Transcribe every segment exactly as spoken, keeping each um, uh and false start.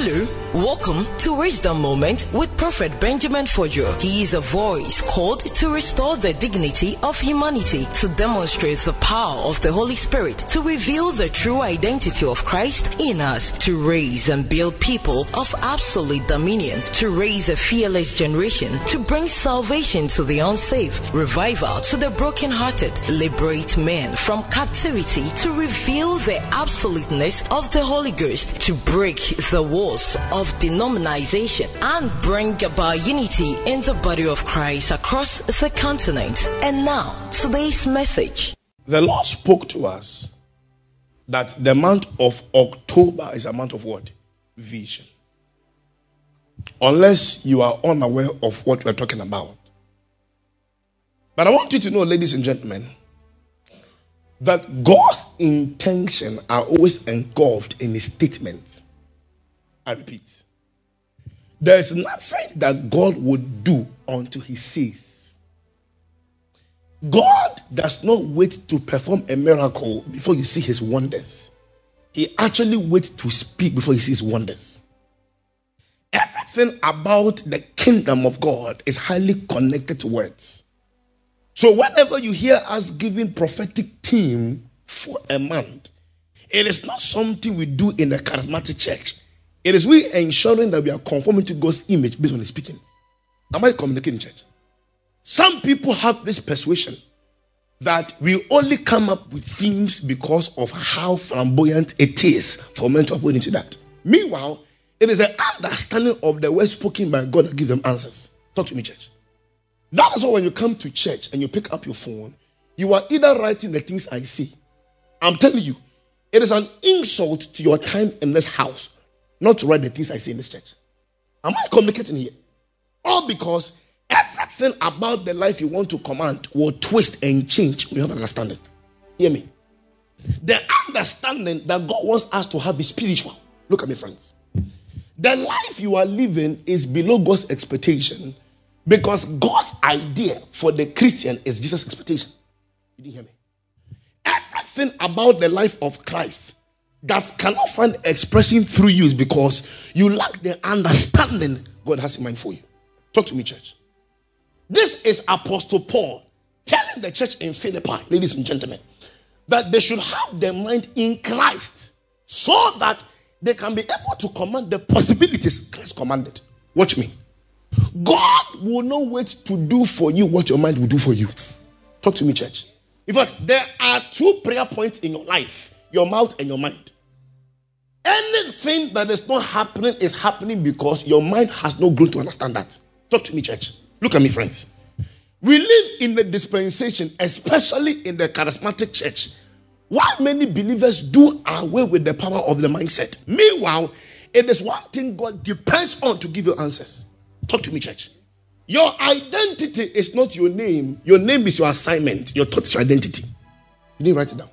Hello, welcome to Wisdom Moment with Prophet Benjamin Fojo. He is a voice called to restore the dignity of humanity, to demonstrate the power of the Holy Spirit, to reveal the true identity of Christ in us, to raise and build people of absolute dominion, to raise a fearless generation, to bring salvation to the unsafe, revival to the brokenhearted, liberate men from captivity, to reveal the absoluteness of the Holy Ghost, to break the walls of denomination and bring about unity in the body of Christ across the continent. And now, today's message. The Lord spoke to us that the month of October is a month of what? Vision. Unless you are unaware of what we're talking about. But I want you to know, ladies and gentlemen, that God's intentions are always engulfed in His statements. I repeat, there is nothing that God would do until He says. God does not wait to perform a miracle before you see His wonders. He actually waits to speak before He sees wonders. Everything about the kingdom of God is highly connected to words. So whenever you hear us giving prophetic theme for a month, it is not something we do in a charismatic church. It is we ensuring that we are conforming to God's image based on His speakings. Am I communicating, church? Some people have this persuasion that we only come up with themes because of how flamboyant it is for men to put into that. Meanwhile, it is an understanding of the word spoken by God that gives them answers. Talk to me, church. That is why when you come to church and you pick up your phone, you are either writing the things I see. I'm telling you, it is an insult to your time in this house not to write the things I see in this church. Am I communicating here? All because everything about the life you want to command will twist and change when you have understanding. Hear me? The understanding that God wants us to have is spiritual. Look at me, friends. The life you are living is below God's expectation because God's idea for the Christian is Jesus' expectation. You didn't hear me? Everything about the life of Christ that cannot find expression through you is because you lack the understanding God has in mind for you. Talk to me, church. This is Apostle Paul telling the church in Philippi, ladies and gentlemen, that they should have their mind in Christ so that they can be able to command the possibilities Christ commanded. Watch me. God will not wait to do for you what your mind will do for you. Talk to me, church. In fact, there are two prayer points in your life, your mouth and your mind. Anything that is not happening is happening because your mind has not grown to understand that. Talk to me, church. Look at me, friends. We live in the dispensation, especially in the charismatic church, why many believers do away with the power of the mindset. Meanwhile, it is one thing God depends on to give you answers. Talk to me, church. Your identity is not your name. Your name is your assignment. Your thought is your identity. You didn't write it down.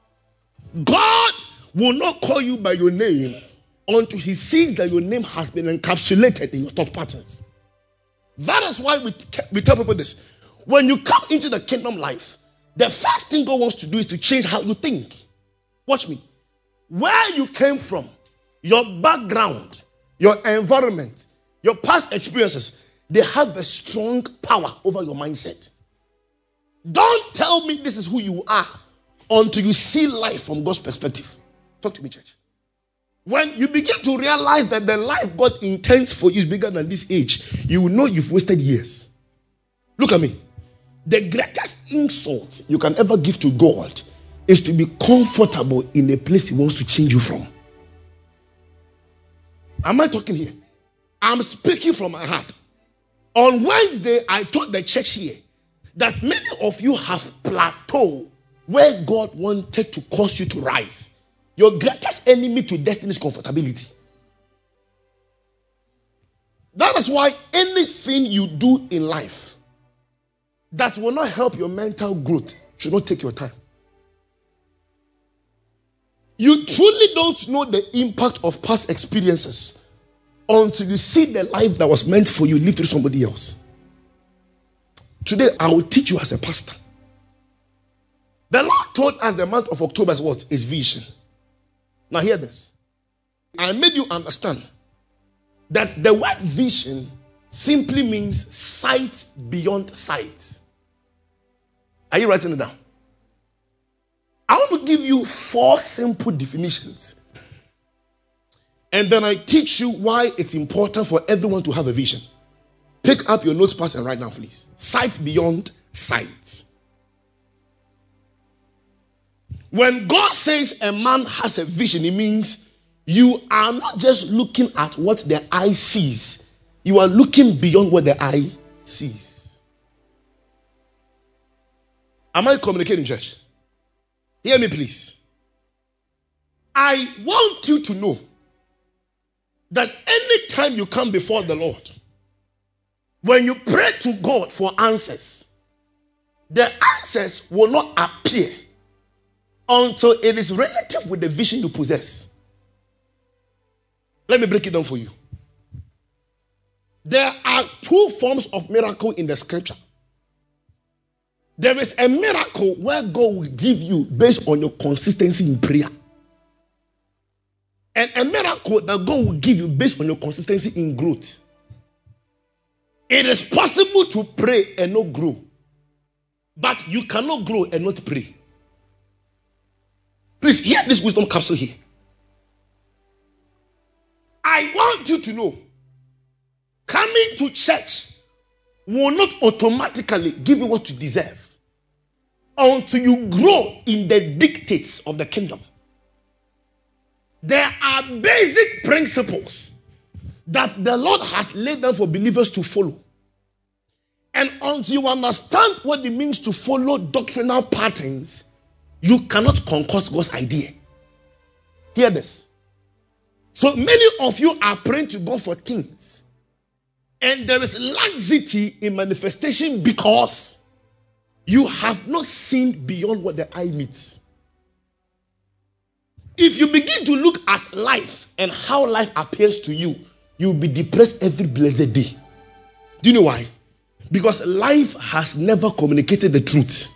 God will not call you by your name until He sees that your name has been encapsulated in your thought patterns. That is why we, we tell people this. When you come into the kingdom life, the first thing God wants to do is to change how you think. Watch me. Where you came from, your background, your environment, your past experiences, they have a strong power over your mindset. Don't tell me this is who you are until you see life from God's perspective. Talk to me, church. When you begin to realize that the life God intends for you is bigger than this age, you will know you've wasted years. Look at me. The greatest insult you can ever give to God is to be comfortable in a place He wants to change you from. Am I talking here? I'm speaking from my heart. On Wednesday, I told the church here that many of you have plateaued where God wanted to cause you to rise. Your greatest enemy to destiny is comfortability. That is why anything you do in life that will not help your mental growth should not take your time. You truly don't know the impact of past experiences until you see the life that was meant for you live through somebody else. Today, I will teach you as a pastor. The Lord told us the month of October is what? Is vision. Now hear this. I made you understand that the word vision simply means sight beyond sight. Are you writing it down? I want to give you four simple definitions. And then I teach you why it's important for everyone to have a vision. Pick up your notepad and write down, please. Sight beyond sight. When God says a man has a vision, it means you are not just looking at what the eye sees. You are looking beyond what the eye sees. Am I communicating, church? Hear me, please. I want you to know that anytime you come before the Lord, when you pray to God for answers, the answers will not appear until it is relative with the vision you possess. Let me break it down for you. There are two forms of miracle in the scripture. There is a miracle where God will give you based on your consistency in prayer. And a miracle that God will give you based on your consistency in growth. It is possible to pray and not grow. But you cannot grow and not pray. Please hear this wisdom capsule here. I want you to know, coming to church will not automatically give you what you deserve until you grow in the dictates of the kingdom. There are basic principles that the Lord has laid down for believers to follow. And until you understand what it means to follow doctrinal patterns, you cannot concoct God's idea. Hear this. So many of you are praying to God for things, and there is laxity in manifestation because you have not seen beyond what the eye meets. If you begin to look at life and how life appears to you, you'll be depressed every blessed day. Do you know why? Because life has never communicated the truth.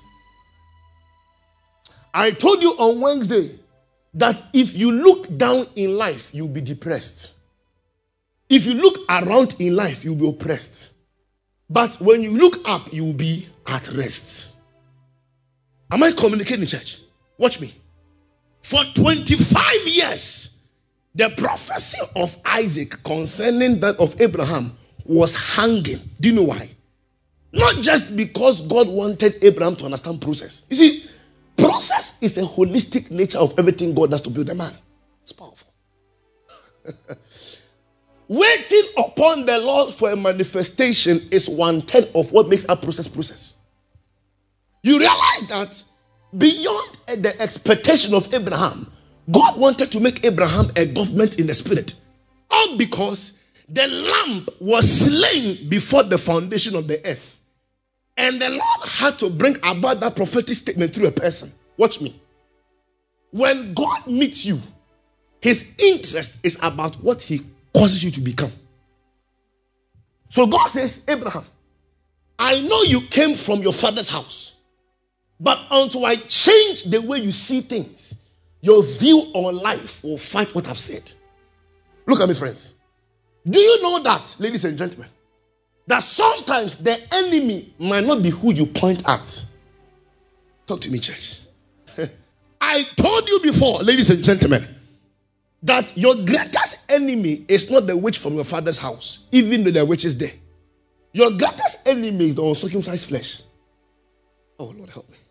I told you on Wednesday that if you look down in life, you'll be depressed. If you look around in life, you'll be oppressed. But when you look up, you'll be at rest. Am I communicating, church? Watch me. For twenty-five years, the prophecy of Isaac concerning that of Abraham was hanging. Do you know why? Not just because God wanted Abraham to understand process. You see, process is a holistic nature of everything God does to build a man. It's powerful. Waiting upon the Lord for a manifestation is one third of what makes a process process. You realize that beyond the expectation of Abraham, God wanted to make Abraham a government in the spirit. All because the lamb was slain before the foundation of the earth. And the Lord had to bring about that prophetic statement through a person. Watch me. When God meets you, his interest is about what he causes you to become. So God says, Abraham, I know you came from your father's house, but until I change the way you see things, your view on life will fight what I've said. Look at me, friends. Do you know that, ladies and gentlemen, that sometimes the enemy might not be who you point at? Talk to me, church. I told you before, ladies and gentlemen, that your greatest enemy is not the witch from your father's house, even though the witch is there. Your greatest enemy is the uncircumcised flesh. Oh, Lord, help me.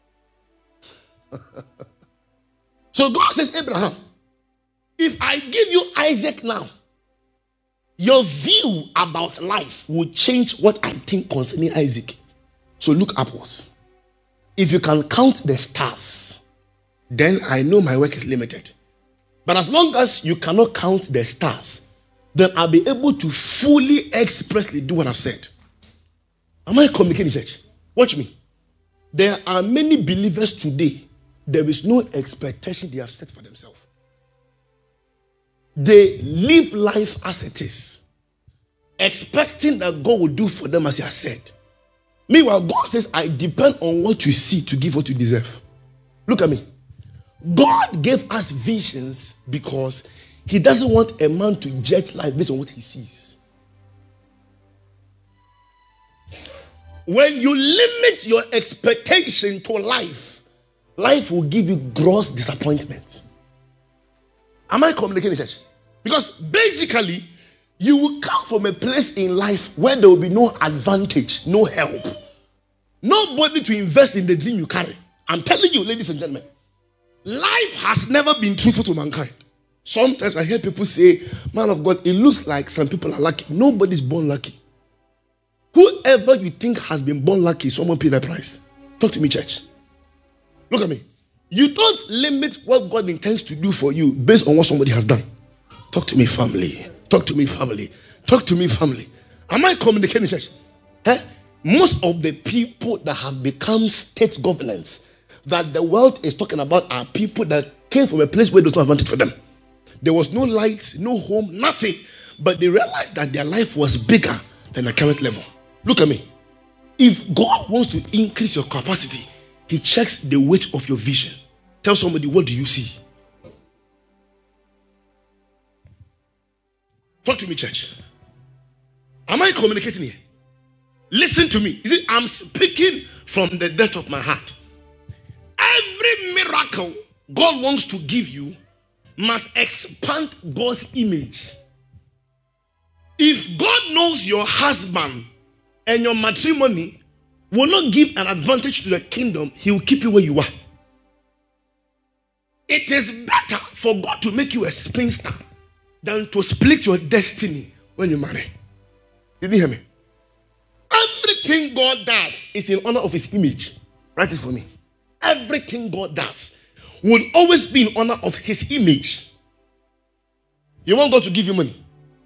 So God says, Abraham, if I give you Isaac now, your view about life will change what I think concerning Isaac. So look upwards. If you can count the stars, then I know my work is limited. But as long as you cannot count the stars, then I'll be able to fully, expressly do what I've said. Am I communicating, church? Watch me. There are many believers today, there is no expectation they have set for themselves. They live life as it is, expecting that God will do for them as he has said. Meanwhile, God says, I depend on what you see to give what you deserve. Look at me. God gave us visions because He doesn't want a man to judge life based on what he sees. When you limit your expectation to life, life will give you gross disappointment. Am I communicating, church? Because basically, you will come from a place in life where there will be no advantage, no help. Nobody to invest in the dream you carry. I'm telling you, ladies and gentlemen, life has never been truthful to mankind. Sometimes I hear people say, man of God, it looks like some people are lucky. Nobody's born lucky. Whoever you think has been born lucky, someone paid the price. Talk to me, church. Look at me. You don't limit what God intends to do for you based on what somebody has done. Talk to me, family. Talk to me, family. Talk to me, family. Am I communicating, church? Eh? Most of the people that have become state governance that the world is talking about are people that came from a place where there's no advantage for them. There was no light, no home, nothing. But they realized that their life was bigger than the current level. Look at me. If God wants to increase your capacity, He checks the weight of your vision. Tell somebody, what do you see? Talk to me, church. Am I communicating here? Listen to me. You see, I'm speaking from the depth of my heart. Every miracle God wants to give you must expand God's image. If God knows your husband and your matrimony will not give an advantage to the kingdom, He will keep you where you are. It is better for God to make you a spinster than to split your destiny when you marry. Did you hear me? Everything God does is in honor of His image. Write it for me. Everything God does will always be in honor of His image. You want God to give you money?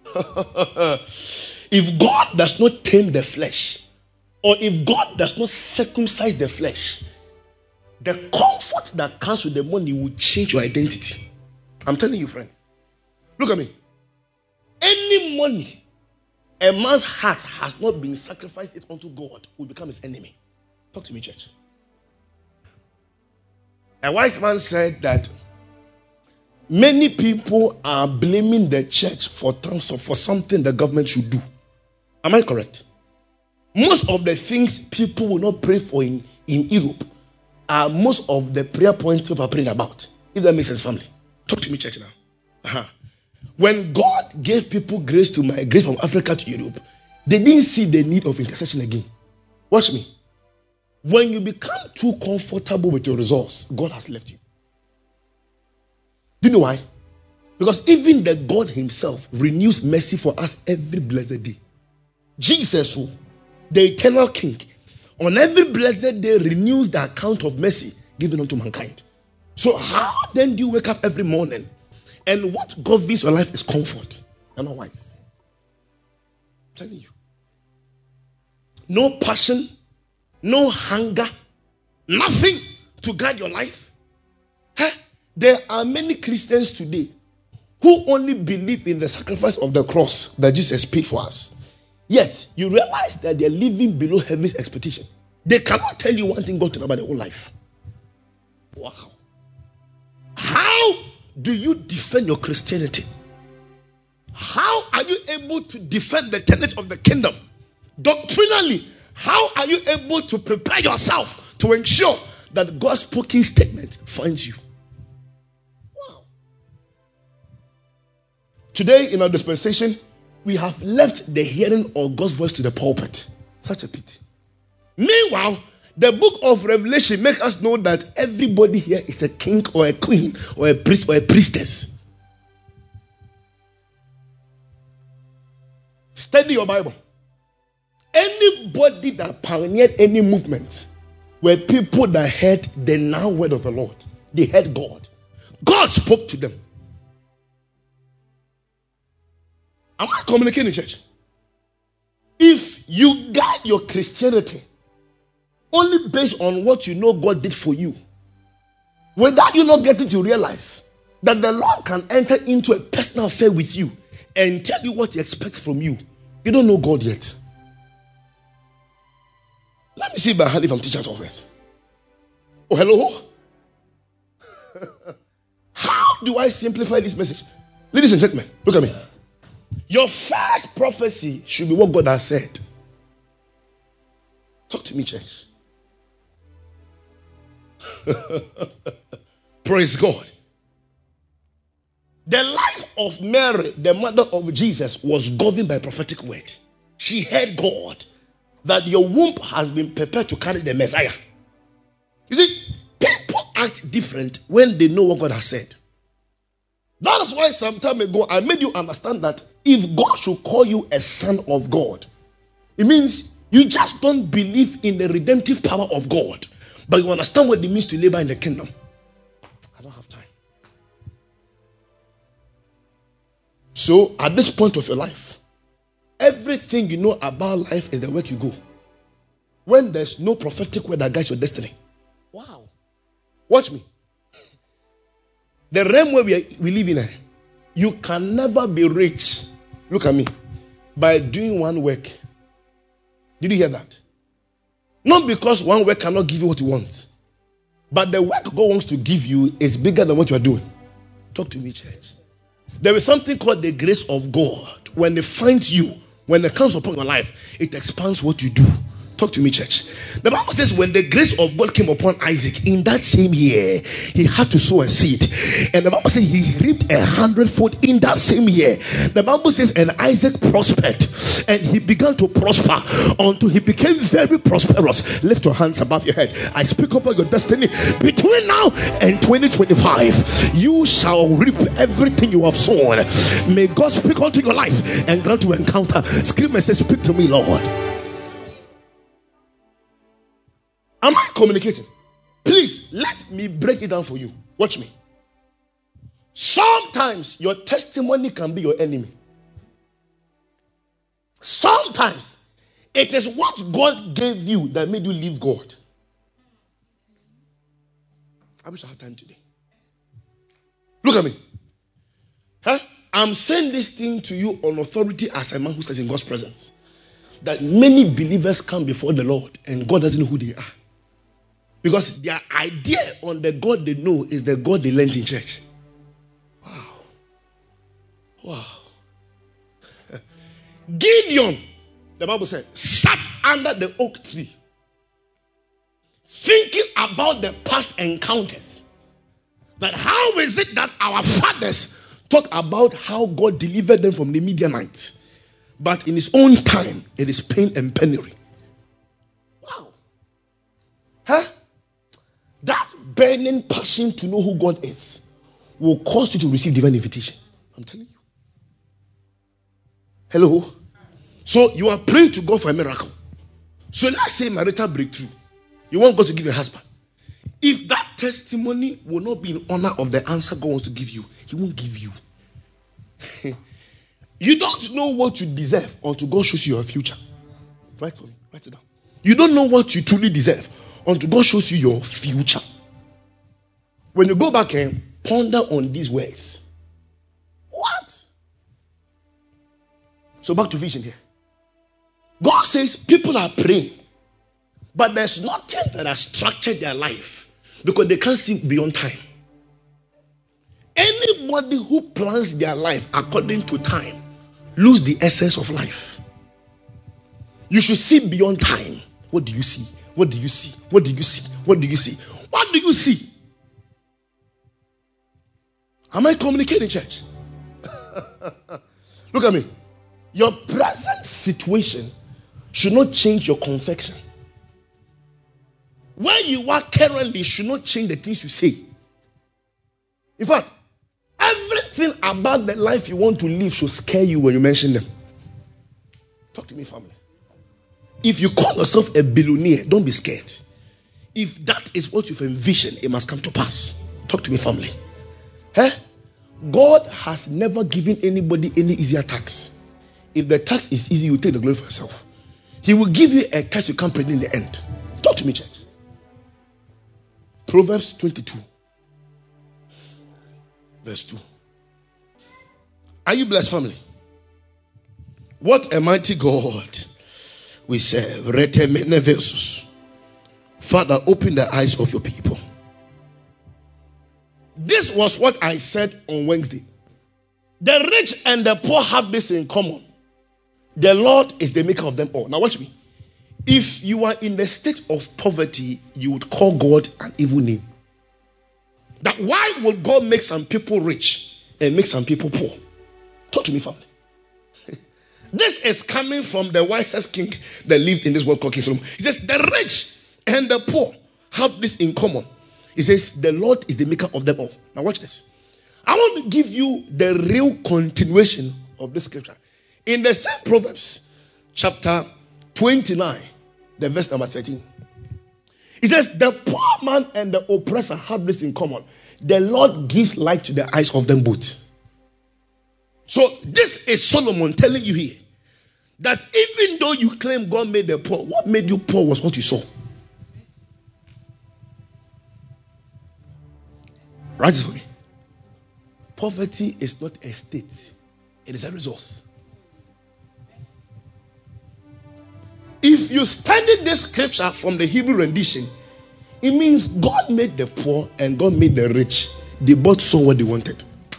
If God does not tame the flesh, or if God does not circumcise the flesh, the comfort that comes with the money will change your identity. I'm telling you, friends. Look at me. Any money a man's heart has not been sacrificed it unto God will become his enemy. Talk to me, church. A wise man said that many people are blaming the church for terms of, for something the government should do. Am I correct? Most of the things people will not pray for in, in Europe are most of the prayer points people are praying about. If that makes sense, family. Talk to me, church, now. Uh-huh. When God gave people grace to migrate from Africa to Europe, they didn't see the need of intercession again. Watch me. When you become too comfortable with your results, God has left you. Do you know why? Because even the God Himself renews mercy for us every blessed day. Jesus, the eternal King, on every blessed day renews the account of mercy given unto mankind. So how then do you wake up every morning and what governs your life is comfort? You're not wise. I'm telling you. No passion, no hunger, nothing to guide your life. Huh? There are many Christians today who only believe in the sacrifice of the cross that Jesus paid for us. Yet, you realize that they're living below heaven's expectation. They cannot tell you one thing God talks about their whole life. Wow. How do you defend your Christianity? How are you able to defend the tenets of the kingdom? Doctrinally, how are you able to prepare yourself to ensure that God's spoken statement finds you? Wow. Today in our dispensation, we have left the hearing of God's voice to the pulpit. Such a pity. Meanwhile, the book of Revelation makes us know that everybody here is a king or a queen or a priest or a priestess. Study your Bible. Anybody that pioneered any movement were people that heard the now word of the Lord. They heard God. God spoke to them. Am I communicating, church? If you guide your Christianity only based on what you know God did for you, without you not getting to realize that the Lord can enter into a personal affair with you and tell you what He expects from you, you don't know God yet. Let me see by hand if I'm teaching out of it. Oh, hello? How do I simplify this message? Ladies and gentlemen, look at me. Your first prophecy should be what God has said. Talk to me, church. Praise God. The life of Mary, the mother of Jesus, was governed by prophetic word. She heard God that your womb has been prepared to carry the Messiah. You see, people act different when they know what God has said. That is why some time ago I made you understand that if God should call you a son of God, it means you just don't believe in the redemptive power of God, but you understand what it means to labor in the kingdom. I don't have time. So at this point of your life, everything you know about life is the work you go. When there's no prophetic word that guides your destiny. Wow. Watch me. The realm where we, are, we live in, you can never be rich, look at me, by doing one work. Did you hear that? Not because one work cannot give you what you want, but the work God wants to give you is bigger than what you are doing. Talk to me, church. There is something called the grace of God. When it finds you, when it comes upon your life, it expands what you do. Talk to me, church. The Bible says when the grace of God came upon Isaac, in that same year, he had to sow a seed. And the Bible says he reaped a hundredfold in that same year. The Bible says, and Isaac prospered. And he began to prosper until he became very prosperous. Lift your hands above your head. I speak over your destiny. Between now and twenty twenty-five, you shall reap everything you have sown. May God speak unto your life and grant you encounter. Scream and say, speak to me, Lord. Am I communicating? Please, let me break it down for you. Watch me. Sometimes your testimony can be your enemy. Sometimes it is what God gave you that made you leave God. I wish I had time today. Look at me. Huh? I'm saying this thing to you on authority as a man who stands in God's presence. That many believers come before the Lord and God doesn't know who they are. Because their idea on the God they know is the God they learned in church. Wow. Wow. Gideon, the Bible said, sat under the oak tree, thinking about the past encounters. That how is it that our fathers talk about how God delivered them from the Midianites, but in his own time, it is pain and penury. Wow. Huh? That burning passion to know who God is will cause you to receive divine invitation. I'm telling you. Hello? So you are praying to God for a miracle. So let's say marital breakthrough. You want God to give you a husband. If that testimony will not be in honor of the answer God wants to give you, he won't give you. You don't know what you deserve until God shows you your future. Write for me. Write it down. You don't know what you truly deserve until God shows you your future. When you go back and ponder on these words. What? So back to vision here. God says people are praying, but there's nothing that has structured their life because they can't see beyond time. Anybody who plans their life according to time lose the essence of life. You should see beyond time. What do you see? What do you see? What do you see? What do you see? What do you see? Am I communicating, church? Look at me. Your present situation should not change your confection. Where you are currently should not change the things you say. In fact, everything about the life you want to live should scare you when you mention them. Talk to me, family. If you call yourself a billionaire, don't be scared. If that is what you've envisioned, it must come to pass. Talk to me, family. Huh? God has never given anybody any easier tax. If the tax is easy, you take the glory for yourself. He will give you a cash you can't predict in the end. Talk to me, church. Proverbs twenty-two, verse two. Are you blessed, family? What a mighty God we serve. Father, open the eyes of your people. This was what I said on Wednesday. The rich and the poor have this in common. The Lord is the maker of them all. Now watch me. If you are in the state of poverty, you would call God an evil name. That why would God make some people rich and make some people poor? Talk to me, family. This is coming from the wisest king that lived in this world called King Solomon. He says, the rich and the poor have this in common. He says, the Lord is the maker of them all. Now watch this. I want to give you the real continuation of this scripture. In the same Proverbs, chapter twenty-nine, the verse number thirteen. It says, the poor man and the oppressor have this in common. The Lord gives light to the eyes of them both. So this is Solomon telling you here that even though you claim God made the poor, what made you poor was what you saw. Write this for me. Poverty is not a state. It is a resource. If you study this scripture from the Hebrew rendition, it means God made the poor and God made the rich. They both saw what they wanted.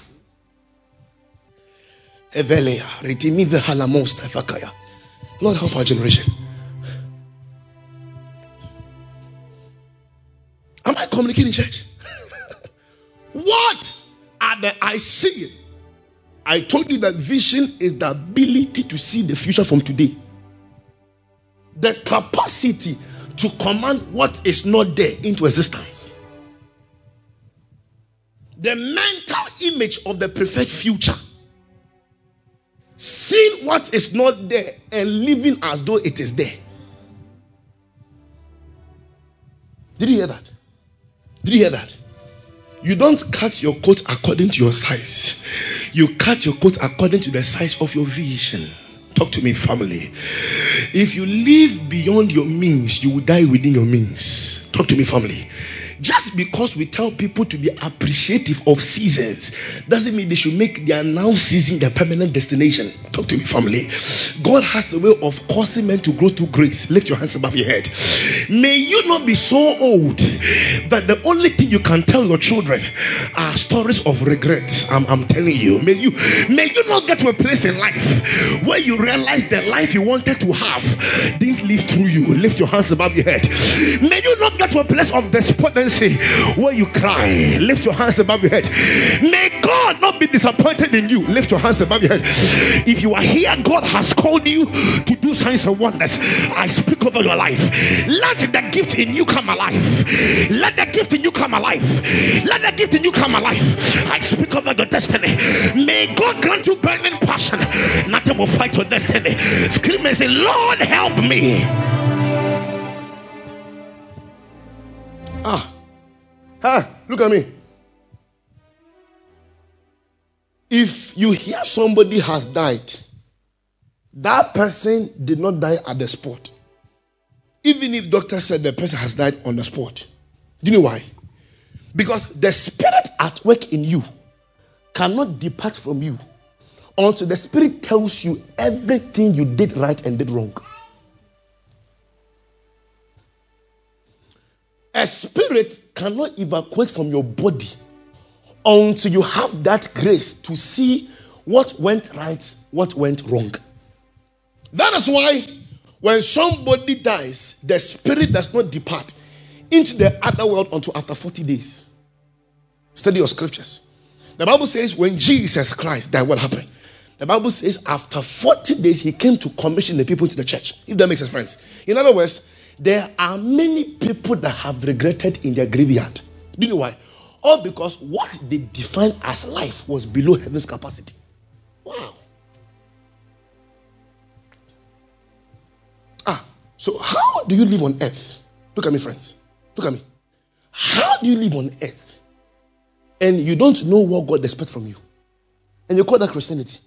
Lord, help our generation. Am I communicating, church? What are the I see? I told you that vision is the ability to see the future from today. The capacity to command what is not there into existence. The mental image of the perfect future. Seeing what is not there and living as though it is there. Did you hear that? Did you hear that? You don't cut your coat according to your size. You cut your coat according to the size of your vision. Talk to me, family. If you live beyond your means, you will die within your means. Talk to me, family. Just because we tell people to be appreciative of seasons doesn't mean they should make their now season their permanent destination. Talk to me, family. God has a way of causing men to grow to grace. Lift your hands above your head. May you not be so old that the only thing you can tell your children are stories of regret. I'm, I'm telling you. May you, may you not get to a place in life where you realize the life you wanted to have didn't live through you. Lift your hands above your head. May you not get to a place of despondency where you cry. Lift your hands above your head. May God not be disappointed in you. Lift your hands above your head. If you are here, God has called you to do signs and wonders. I speak over your life. Let the gift in you come alive. Let the gift in you come alive. Let the gift in you come alive. I speak over your destiny. May God grant you burning passion. Nothing will fight your destiny. Scream and say, Lord, help me. Ah. Ah, look at me. If you hear somebody has died, that person did not die at the spot. Even if doctor said the person has died on the spot. Do you know why? Because the spirit at work in you cannot depart from you until the spirit tells you everything you did right and did wrong. A spirit cannot evacuate from your body until you have that grace to see what went right, what went wrong. That is why when somebody dies, the spirit does not depart into the other world until after forty days. Study your scriptures. The Bible says when Jesus Christ died, what happened? The Bible says after forty days, he came to commission the people to the church. If that makes sense, friends. In other words, there are many people that have regretted in their graveyard. Do you know why? All because what they defined as life was below heaven's capacity. Wow. Ah, so how do you live on earth? Look at me, friends. Look at me. How do you live on earth and you don't know what God expects from you? And you call that Christianity?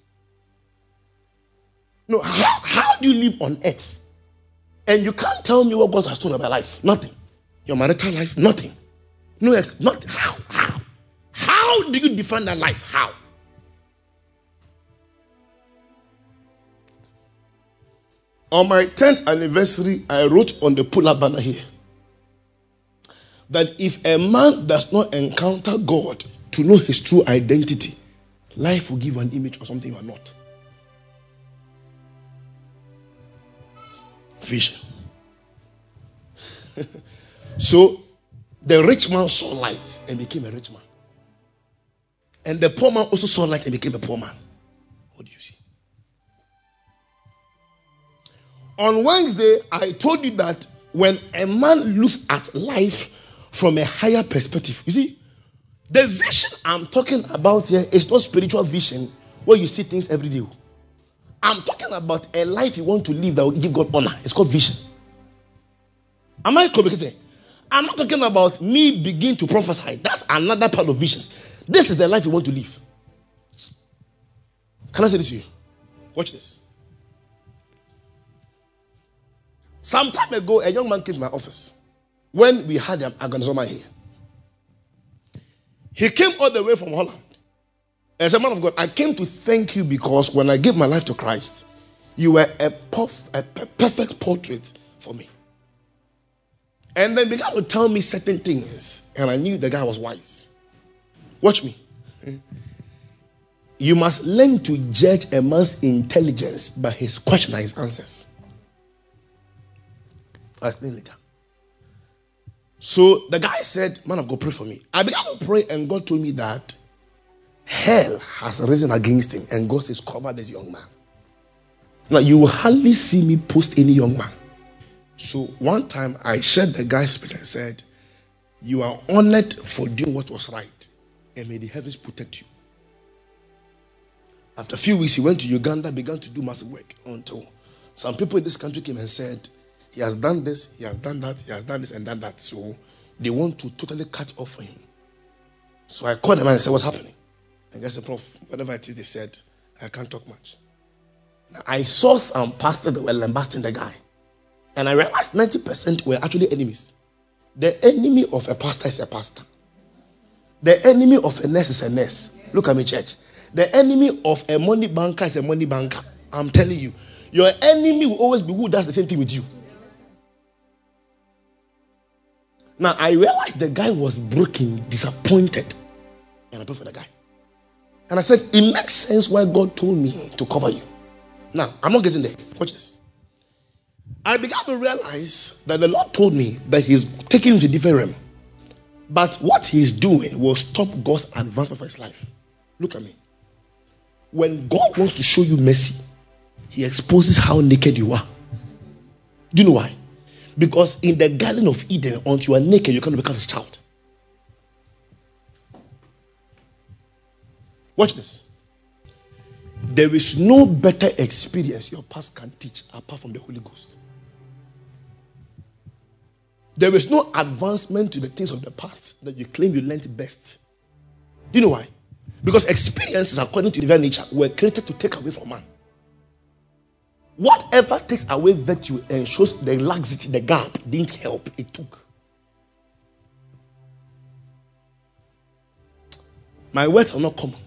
No, how, how do you live on earth? And you can't tell me what God has told about life. Nothing. Your marital life, nothing. No, nothing. How? How? How do you define that life? How? On my tenth anniversary, I wrote on the pull-up banner here that if a man does not encounter God to know his true identity, Life will give you an image of something you are not. Vision. So the rich man saw light and became a rich man. And the poor man also saw light and became a poor man. What do you see? On Wednesday, I told you that when a man looks at life from a higher perspective, you see, the vision I'm talking about here is not spiritual vision where you see things every day. I'm talking about a life you want to live that will give God honor. It's called vision. Am I communicating? I'm not talking about me begin to prophesy. That's another part of visions. This is the life you want to live. Can I say this to you? Watch this. Some time ago, a young man came to my office when we had an Agonzoma here. He came all the way from Holland. As a man of God, I came to thank you because when I gave my life to Christ, you were a, puff, a perfect portrait for me. And then began to tell me certain things, and I knew the guy was wise. Watch me. You must learn to judge a man's intelligence by his question and his answers. I'll explain later. So the guy said, man of God, pray for me. I began to pray, and God told me that hell has risen against him, and God says, cover this young man. Now, you will hardly see me post any young man. So one time, I shared the guy's spirit and said, you are honored for doing what was right, and may the heavens protect you. After a few weeks, he went to Uganda, began to do massive work until some people in this country came and said, he has done this, he has done that, he has done this and done that. So they want to totally cut off for him. So I called them and said, what's happening? I guess the prof, whatever it is they said, I can't talk much. Now, I saw some pastors that were lambasting the guy. And I realized ninety percent were actually enemies. The enemy of a pastor is a pastor. The enemy of a nurse is a nurse. Look at me, church. The enemy of a money banker is a money banker. I'm telling you. Your enemy will always be who does the same thing with you. Now, I realized the guy was broken, disappointed. And I prayed for the guy. And I said, it makes sense why God told me to cover you. Now, I'm not getting there. Watch this. I began to realize that the Lord told me that he's taking him to a different realm. But what he's doing will stop God's advancement for his life. Look at me. When God wants to show you mercy, he exposes how naked you are. Do you know why? Because in the Garden of Eden, until you are naked, you can't become his child. Watch this. There is no better experience your past can teach apart from the Holy Ghost. There is no advancement to the things of the past that you claim you learned best. Do you know why? Because experiences, according to divine nature, were created to take away from man. Whatever takes away virtue and shows the laxity, the gap, didn't help, it took. My words are not common.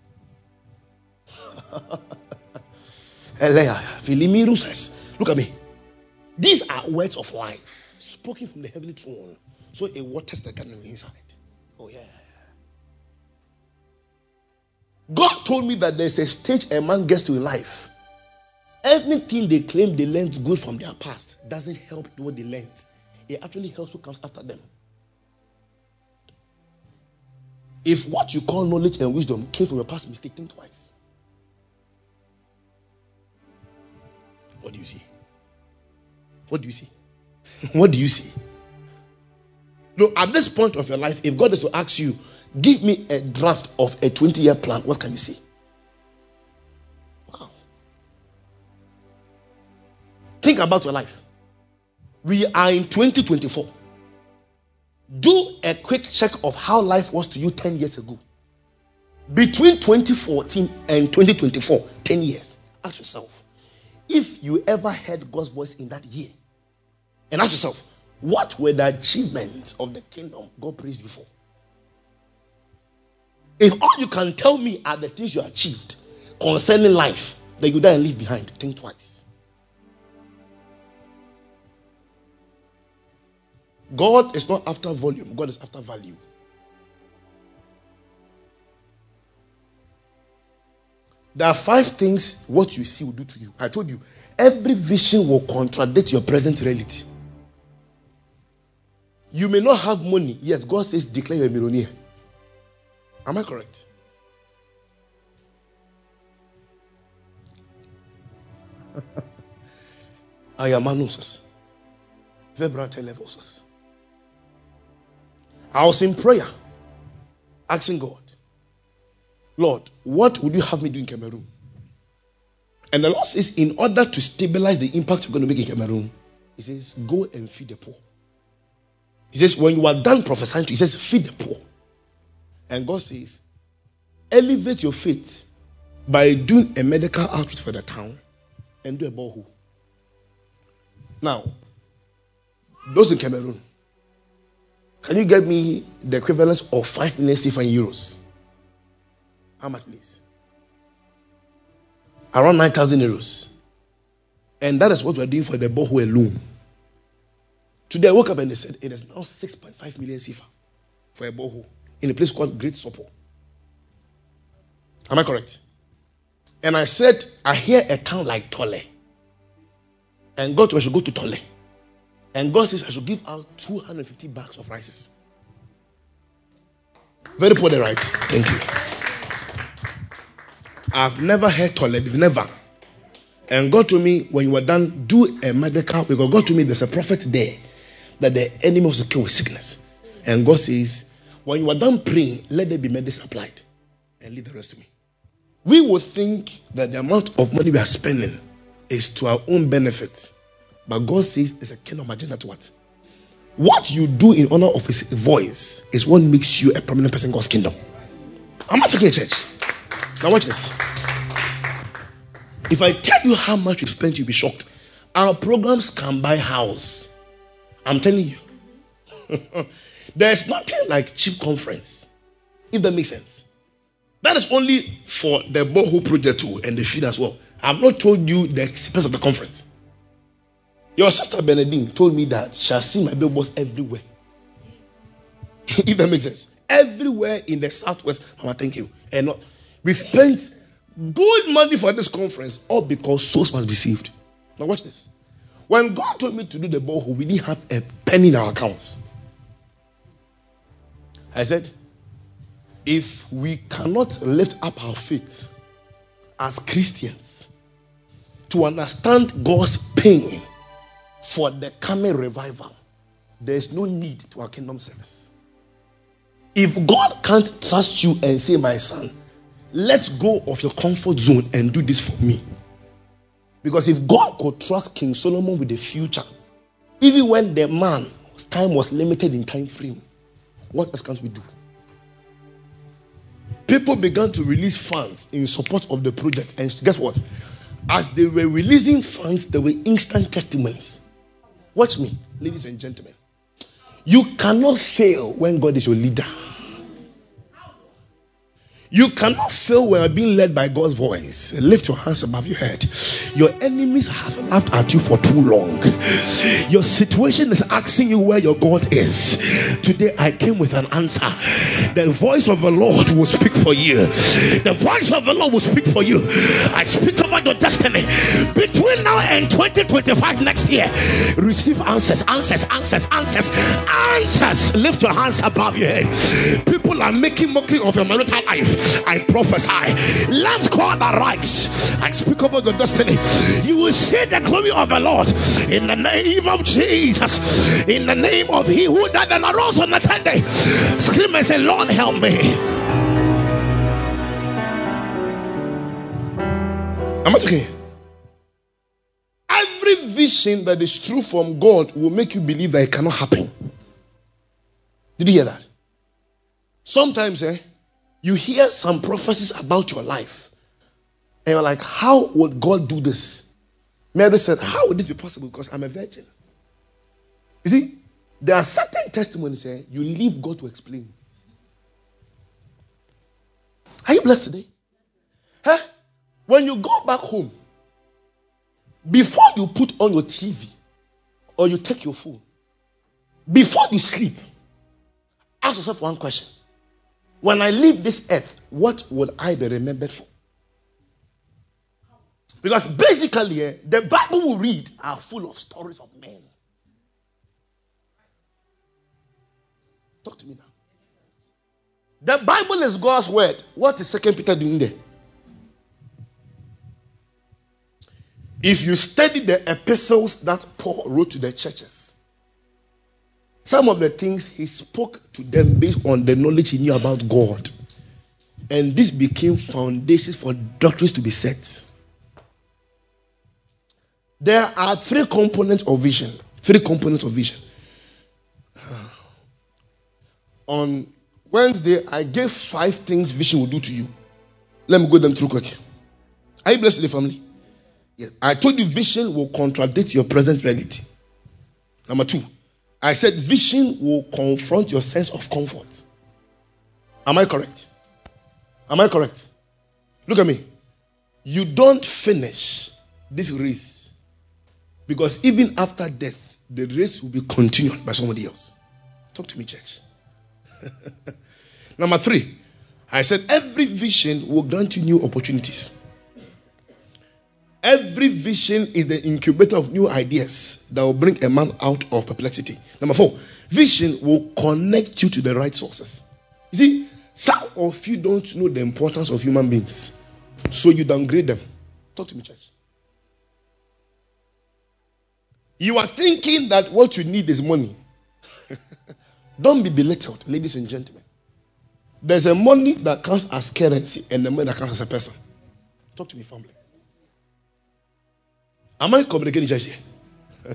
Look at me. These are words of life spoken from the heavenly throne. So it waters the garden inside. Oh, yeah. God told me that there's a stage a man gets to in life. Anything they claim they learned good from their past doesn't help what they learned. It actually helps who comes after them. If what you call knowledge and wisdom came from your past mistake, think twice. What do you see? What do you see? What do you see? No, at this point of your life, if God is to ask you, give me a draft of a twenty-year plan, what can you see? Wow. Think about your life. We are in twenty twenty-four. Do a quick check of how life was to you ten years ago. Between twenty fourteen and twenty twenty-four, ten years. Ask yourself, if you ever heard God's voice in that year, and ask yourself, what were the achievements of the kingdom God praised you for? If all you can tell me are the things you achieved concerning life that you die and leave behind, think twice. God is not after volume, God is after value. There are five things what you see will do to you. I told you, every vision will contradict your present reality. You may not have money, yet God says declare you're a millionaire. Am I correct? I am anonymous. Vibrant levels. I was in prayer, asking God, Lord, what would you have me do in Cameroon? And the Lord says, in order to stabilize the impact you're going to make in Cameroon, He says, go and feed the poor. He says, when you are done prophesying, He says, feed the poor. And God says, elevate your faith by doing a medical outreach for the town and do a borehole. Now, those in Cameroon, can you get me the equivalent of five million C F A in euros? How much, please? Around nine thousand euros. And that is what we're doing for the borehole alone. Today I woke up and they said it is now six point five million C F A for a borehole in a place called Great Sopo. Am I correct? And I said, I hear a town like Tole. And God, I should go to Tole. And God says I should give out two hundred fifty bags of rices. Very poor, right? Thank you. I've never heard Tole, never. And God told me, when you were done, do a medical, because God told me there's a prophet there that the enemy was killed with sickness. And God says, when you are done praying, let there be medicine applied and leave the rest to me. We will think that the amount of money we are spending is to our own benefit. But God says there's a kingdom agenda to what? What you do in honor of His voice is what makes you a prominent person in God's kingdom. I'm not talking a church. Now watch this. If I tell you how much we spent, you'll be shocked. Our programs can buy house. I'm telling you. There's nothing like cheap conference. If that makes sense. That is only for the borehole project too and the feed as well. I've not told you the expense of the conference. Your sister Benedine told me that she has seen my billboards everywhere. If that makes sense. Everywhere in the southwest. Mama, thank you. And not, we spent good money for this conference, all because souls must be saved. Now watch this. When God told me to do the borehole, we didn't have a penny in our accounts. I said, if we cannot lift up our faith as Christians to understand God's pain for the coming revival, there is no need to our kingdom service. If God can't trust you and say, my son, let's go of your comfort zone and do this for me. Because if God could trust King Solomon with the future, even when the man's time was limited in time frame, what else can't we do? People began to release funds in support of the project. And guess what? As they were releasing funds, there were instant testimonies. Watch me, ladies and gentlemen. You cannot fail when God is your leader. You cannot fail when you're being led by God's voice. Lift your hands above your head. Your enemies have laughed at you for too long. Your situation is asking you where your God is. Today I came with an answer. The voice of the Lord will speak for you. The voice of the Lord will speak for you. I speak over your destiny. Between now and twenty twenty-five next year, receive answers, answers, answers, answers, answers. Lift your hands above your head. People are making mockery of your marital life. I prophesy, let God arise. I speak over your destiny. You will see the glory of the Lord in the name of Jesus. In the name of He who died and arose on the third day. Scream and say, Lord, help me. Am I talking? Every vision that is true from God will make you believe that it cannot happen. Did you hear that? Sometimes, eh? You hear some prophecies about your life. And you're like, how would God do this? Mary said, how would this be possible? Because I'm a virgin. You see, there are certain testimonies here you leave God to explain. Are you blessed today? Huh? When you go back home, before you put on your T V or you take your phone, before you sleep, ask yourself one question. When I leave this earth, what would I be remembered for? Because basically, eh, the Bible we read are full of stories of men. Talk to me now. The Bible is God's word. What is Second Peter doing there? If you study the epistles that Paul wrote to the churches, some of the things he spoke to them based on the knowledge he knew about God. And this became foundations for doctrines to be set. There are three components of vision. Three components of vision. On Wednesday, I gave five things vision will do to you. Let me go them through quick. Are you blessed with the family? Yes. I told you vision will contradict your present reality. Number two, I said vision will confront your sense of comfort. Am I correct? Am I correct? Look at me. You don't finish this race because even after death, the race will be continued by somebody else. Talk to me, church. Number three, I said every vision will grant you new opportunities. Every vision is the incubator of new ideas that will bring a man out of perplexity. Number four, vision will connect you to the right sources. You see, some of you don't know the importance of human beings, so you downgrade them. Talk to me, church. You are thinking that what you need is money. Don't be belittled, ladies and gentlemen. There's a money that comes as currency and the money that comes as a person. Talk to me, family. Am I communicating, church here?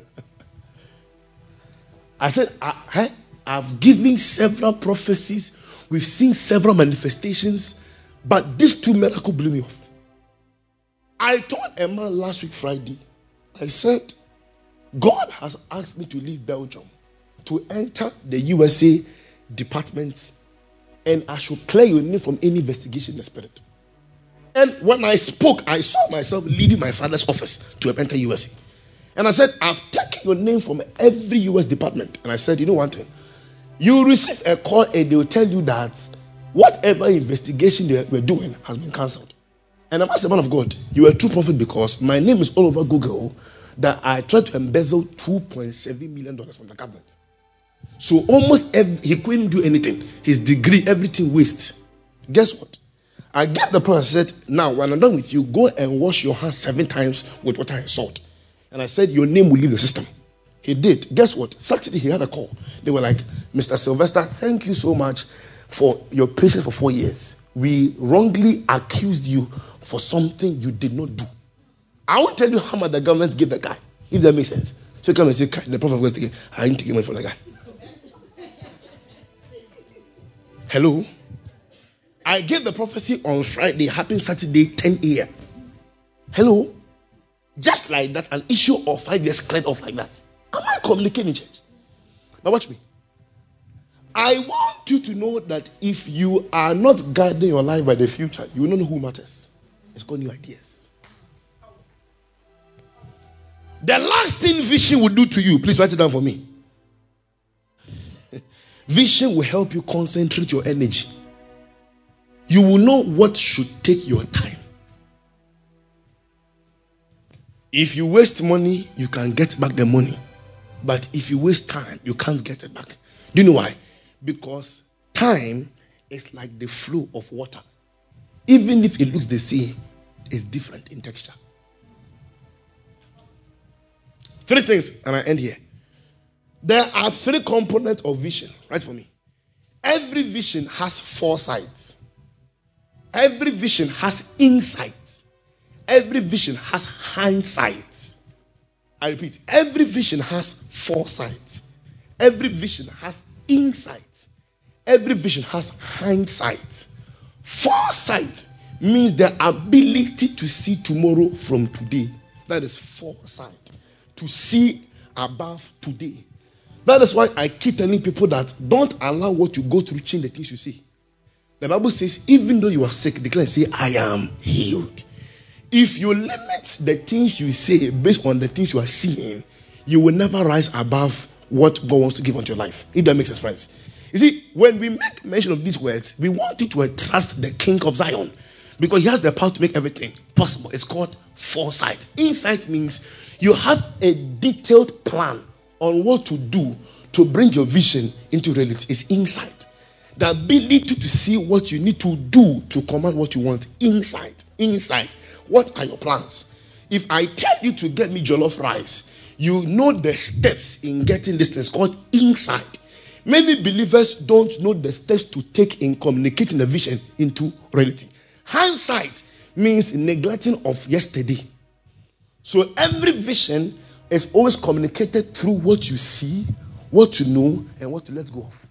I said, I, I've given several prophecies. We've seen several manifestations. But these two miracles blew me off. I told a man last week, Friday, I said, God has asked me to leave Belgium to enter the U S A department, and I should clear your name from any investigation in the spirit. And when I spoke, I saw myself leaving my father's office to enter U S A. And I said, I've taken your name from every U S department. And I said, you know one thing? You receive a call and they will tell you that whatever investigation they were doing has been cancelled. And I'm asking, man of God, you are a true prophet because my name is all over Google that I tried to embezzle two point seven million dollars from the government. So almost every, he couldn't do anything. His degree, everything waste. Guess what? I gave the prophet, said, now when I'm done with you, go and wash your hands seven times with water and salt. And I said, your name will leave the system. He did. Guess what? Saturday he had a call. They were like, Mister Sylvester, thank you so much for your patience for four years. We wrongly accused you for something you did not do. I won't tell you how much the government gave the guy, if that makes sense. So you come and say, the prophet was thinking, I didn't take money from the guy. Hello? I gave the prophecy on Friday, happened Saturday, ten a.m. Hello? Just like that, an issue of five years cleared off like that. Am I communicating, church? Now watch me. I want you to know that if you are not guiding your life by the future, you will not know who matters. It's called new ideas. The last thing vision will do to you, please write it down for me. Vision will help you concentrate your energy. You will know what should take your time. If you waste money, you can get back the money. But if you waste time, you can't get it back. Do you know why? Because time is like the flow of water. Even if it looks the same, it's different in texture. Three things, and I end here. There are three components of vision. Right for me. Every vision has foresight. Every vision has insight. Every vision has hindsight. I repeat, every vision has foresight. Every vision has insight. Every vision has hindsight. Foresight means the ability to see tomorrow from today. That is foresight. To see above today. That is why I keep telling people that don't allow what you go through change the things you see. The Bible says, even though you are sick, declare and say, I am healed. If you limit the things you say based on the things you are seeing, you will never rise above what God wants to give unto your life. If that makes sense, friends. You see, when we make mention of these words, we want you to trust the King of Zion. Because he has the power to make everything possible. It's called foresight. Insight means you have a detailed plan on what to do to bring your vision into reality. It's insight. The ability to see what you need to do to command what you want. Insight. Insight. What are your plans? If I tell you to get me jollof rice, you know the steps in getting this thing. It's called insight. Many believers don't know the steps to take in communicating the vision into reality. Hindsight means neglecting of yesterday. So every vision is always communicated through what you see, what you know, and what to let go of.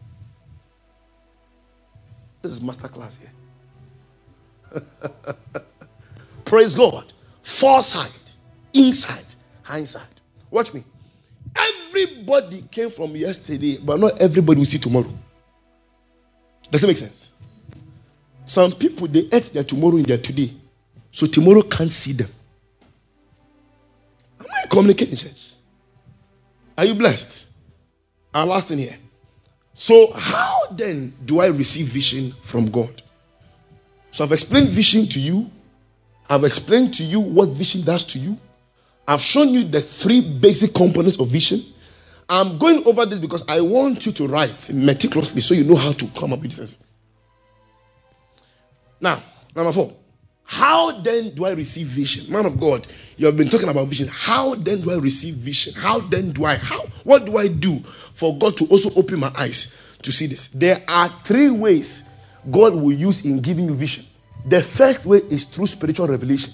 This is master class here. Praise God. Foresight, insight, hindsight. Watch me. Everybody came from yesterday, but not everybody will see tomorrow. Does it make sense? Some people, they ate their tomorrow in their today. So tomorrow can't see them. Am I communicating, church? Are you blessed? Our last thing here. So how then do I receive vision from God? So I've explained vision to you. I've explained to you what vision does to you. I've shown you the three basic components of vision. I'm going over this because I want you to write meticulously so you know how to come up with this. Now, number four. How then do I receive vision? Man of God, you have been talking about vision. How then do I receive vision? How then do I, how, what do I do for God to also open my eyes to see this? There are three ways God will use in giving you vision. The first way is through spiritual revelation.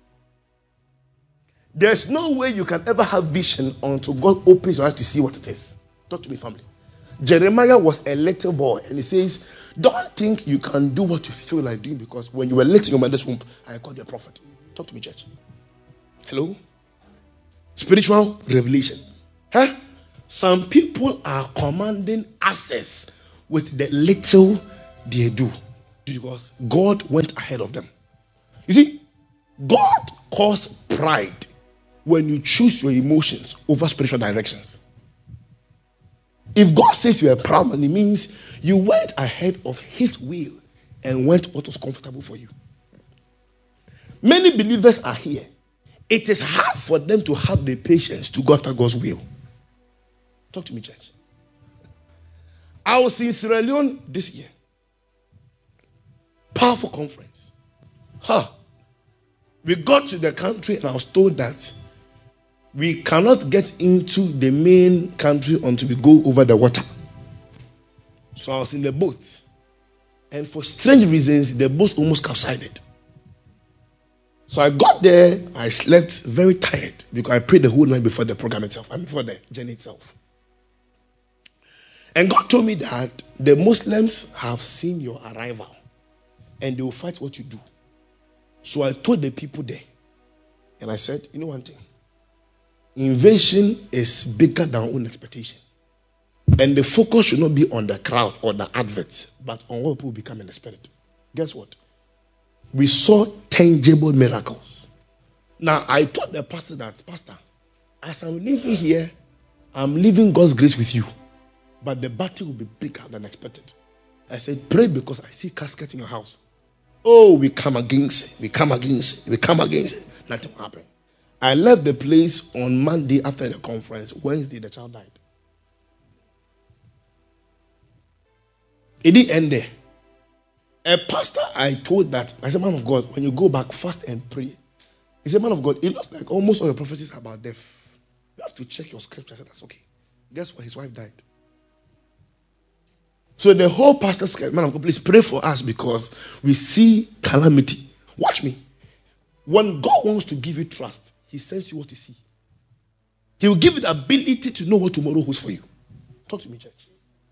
There's no way you can ever have vision until God opens your eyes to see what it is. Talk to me, family. Jeremiah was a little boy, and he says, don't think you can do what you feel like doing, because when you were little in your mother's womb, I called you a prophet. Talk to me, church. Hello? Spiritual revelation. Huh? Some people are commanding access with the little they do, because God went ahead of them. You see, God calls pride when you choose your emotions over spiritual directions. If God says you are proud man, it means you went ahead of his will and went what was comfortable for you. Many believers are here. It is hard for them to have the patience to go after God's will. Talk to me, church. I was in Sierra Leone this year. Powerful conference. Huh. We got to the country and I was told that we cannot get into the main country until we go over the water. So I was in the boat. And for strange reasons, the boat almost capsized. So I got there, I slept very tired because I prayed the whole night before the program itself, and before the journey itself. And God told me that the Muslims have seen your arrival and they will fight what you do. So I told the people there, and I said, you know one thing? Invasion is bigger than our own expectation. And the focus should not be on the crowd or the adverts, but on what people become in the spirit. Guess what? We saw tangible miracles. Now, I told the pastor that, Pastor, as I'm living here, I'm leaving God's grace with you. But the battle will be bigger than expected. I said, pray because I see casket in your house. Oh, we come against it. We come against it. We come against it. Nothing will happen. I left the place on Monday after the conference. Wednesday, the child died. It didn't end there. A pastor I told that, I said, man of God, when you go back, fast and pray. He said, man of God, it looks like almost all your prophecies are about death. You have to check your scripture. I said, that's okay. Guess what? His wife died. So the whole pastor said, man of God, please pray for us because we see calamity. Watch me. When God wants to give you trust, he sends you what you see. He will give you the ability to know what tomorrow holds for you. Talk to me, church.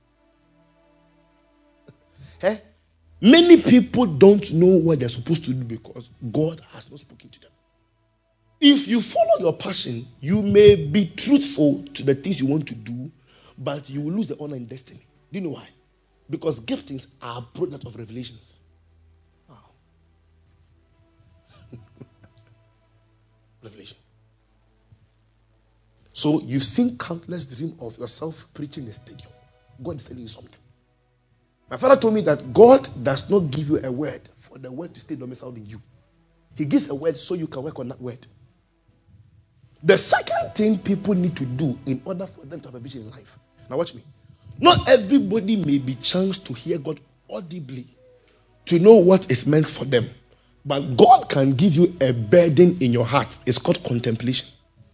Eh? Many people don't know what they're supposed to do because God has not spoken to them. If you follow your passion, you may be truthful to the things you want to do, but you will lose the honor and destiny. Do you know why? Because giftings are a product of revelations. Wow. Revelation. So you've seen countless dreams of yourself preaching a stadium. God is telling you something. My father told me that God does not give you a word for the word to stay domiciled in you. He gives a word so you can work on that word. The second thing people need to do in order for them to have a vision in life. Now watch me. Not everybody may be chanced to hear God audibly to know what is meant for them. But God can give you a burden in your heart. It's called contemplation.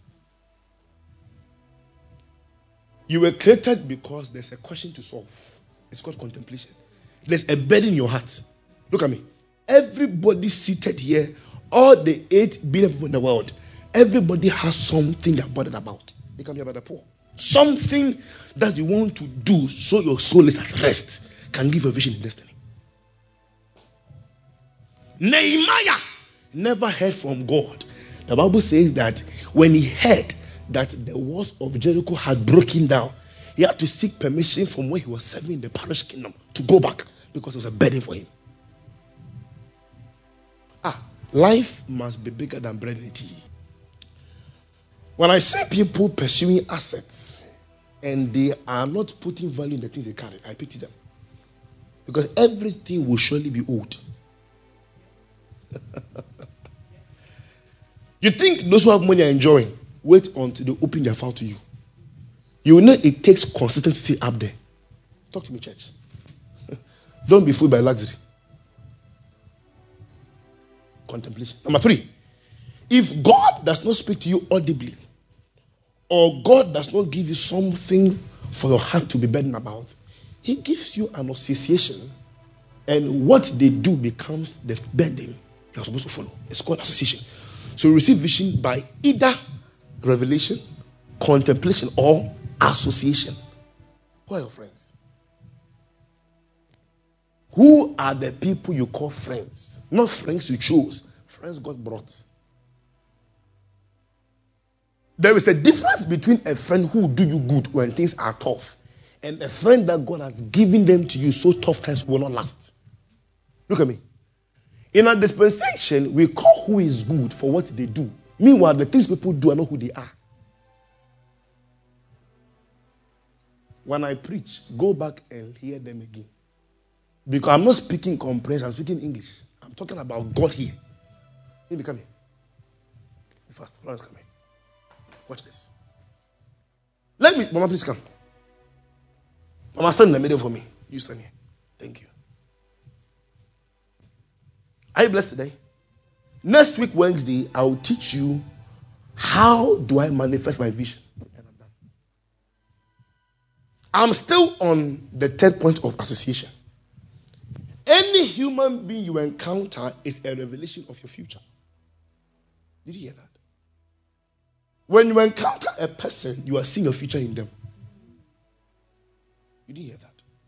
You were created because there's a question to solve. It's called contemplation. There's a burden in your heart. Look at me. Everybody seated here, all the eight billion people in the world, everybody has something they're bothered about. They come here about the poor. Something that you want to do so your soul is at rest can give a vision in destiny. Nehemiah never heard from God. The Bible says that when he heard that the walls of Jericho had broken down, he had to seek permission from where he was serving in the parish kingdom to go back because it was a burden for him. Ah, life must be bigger than bread and tea. When I see people pursuing assets and they are not putting value in the things they carry, I pity them. Because everything will surely be old. You think those who have money are enjoying? Wait until they open their file to you. You will know it takes consistency up there. Talk to me, church. Don't be fooled by luxury. Contemplation. Number three, if God does not speak to you audibly, or God does not give you something for your heart to be burdened about, he gives you an association, and what they do becomes the burden you're supposed to follow. It's called association. So you receive vision by either revelation, contemplation, or association. Who are your friends? Who are the people you call friends? Not friends you chose. Friends God brought. There is a difference between a friend who will do you good when things are tough and a friend that God has given them to you so tough times will not last. Look at me. In our dispensation, we call who is good for what they do. Meanwhile, the things people do are not who they are. When I preach, go back and hear them again. Because I'm not speaking comprehension, I'm speaking English. I'm talking about God here. Let me come here. First, Florence, come here. Watch this. Let me, Mama, please come. Mama, stand in the middle for me. You stand here. Thank you. Are you blessed today? Next week, Wednesday, I will teach you how do I manifest my vision. And I'm done. I'm still on the third point of association. Any human being you encounter is a revelation of your future. Did you hear that? When you encounter a person, you are seeing your future in them. You didn't hear that?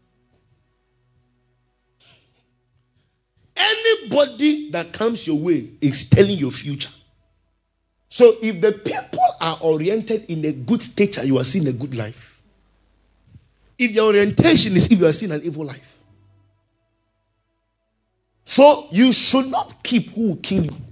Anybody that comes your way is telling your future. So if the people are oriented in a good stature, you are seeing a good life. If your orientation is if you are seeing an evil life. So you should not keep who will kill you.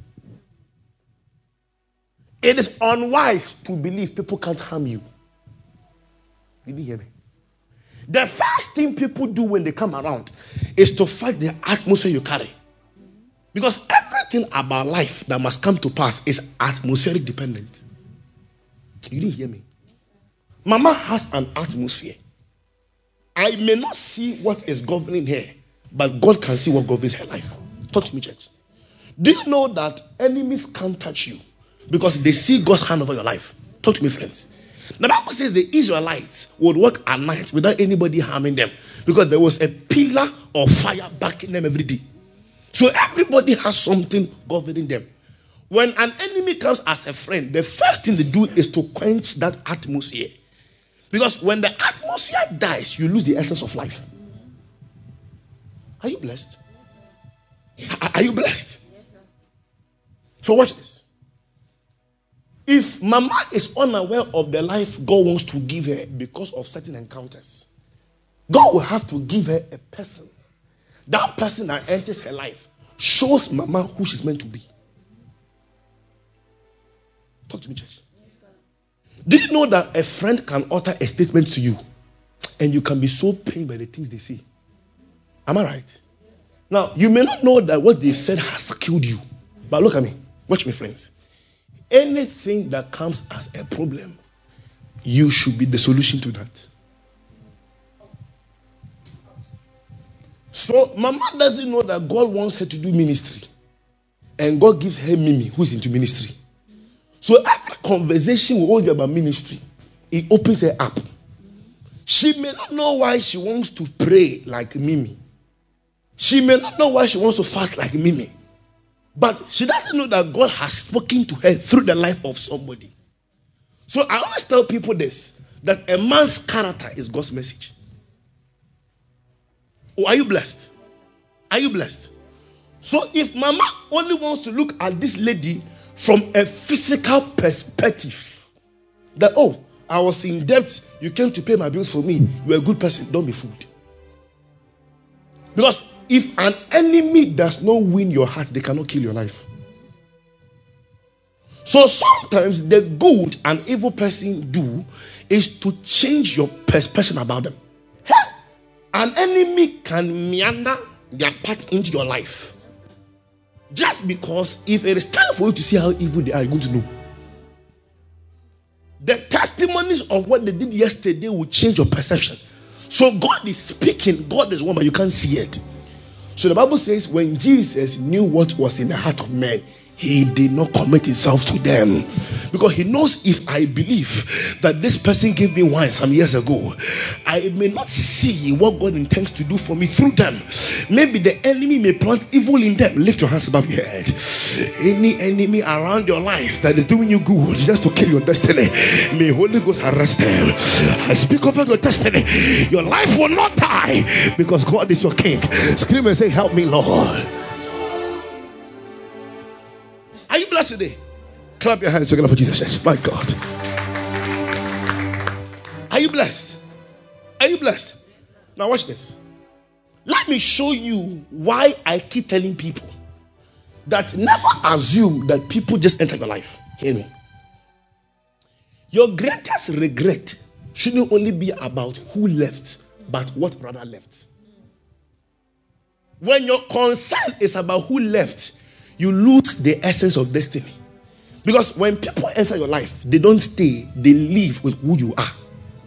It is unwise to believe people can't harm you. You didn't hear me? The first thing people do when they come around is to fight the atmosphere you carry. Because everything about life that must come to pass is atmospheric dependent. You didn't hear me? Mama has an atmosphere. I may not see what is governing her, but God can see what governs her life. Talk to me, church. Do you know that enemies can't touch you because they see God's hand over your life? Talk to me, friends. The Bible says the Israelites would work at night without anybody harming them because there was a pillar of fire backing them every day. So everybody has something governing them. When an enemy comes as a friend, the first thing they do is to quench that atmosphere. Because when the atmosphere dies, you lose the essence of life. Are you blessed? Are you blessed? Yes, sir. So watch this. If Mama is unaware of the life God wants to give her because of certain encounters, God will have to give her a person. That person that enters her life shows Mama who she's meant to be. Talk to me, church. Yes, sir. Do you know that a friend can utter a statement to you and you can be so pained by the things they say? Am I right? Now, you may not know that what they said has killed you. But look at me. Watch me, friends. Anything that comes as a problem, you should be the solution to that. So, Mama doesn't know that God wants her to do ministry. And God gives her Mimi, who is into ministry. So, every conversation will always be about ministry. It opens her up. She may not know why she wants to pray like Mimi. She may not know why she wants to fast like Mimi. But she doesn't know that God has spoken to her through the life of somebody. So I always tell people this, that a man's character is God's message. Oh, are you blessed? Are you blessed? So if Mama only wants to look at this lady from a physical perspective, that, oh, I was in debt, you came to pay my bills for me, you're a good person, don't be fooled. Because if an enemy does not win your heart, they cannot kill your life. So sometimes the good an evil person do is to change your perception about them. Hey, an enemy can meander their part into your life. Just because if it is time for you to see how evil they are, you're going to know. The testimonies of what they did yesterday will change your perception. So God is speaking. God is one, but you can't see it. So the Bible says when Jesus knew what was in the heart of men, he did not commit himself to them. Because he knows if I believe that this person gave me wine some years ago, I may not see what God intends to do for me through them. Maybe the enemy may plant evil in them. Lift your hands above your head. Any enemy around your life that is doing you good just to kill your destiny, may Holy Ghost arrest them. I speak over your destiny. Your life will not die because God is your king. Scream and say, help me, Lord. Are you blessed today? Clap your hands together for Jesus. My God. Are you blessed? Are you blessed? Now watch this. Let me show you why I keep telling people that never assume that people just enter your life. Hear me. Your greatest regret shouldn't only be about who left, but what brother left. When your concern is about who left, you lose the essence of destiny. Because when people enter your life, they don't stay, they live with who you are.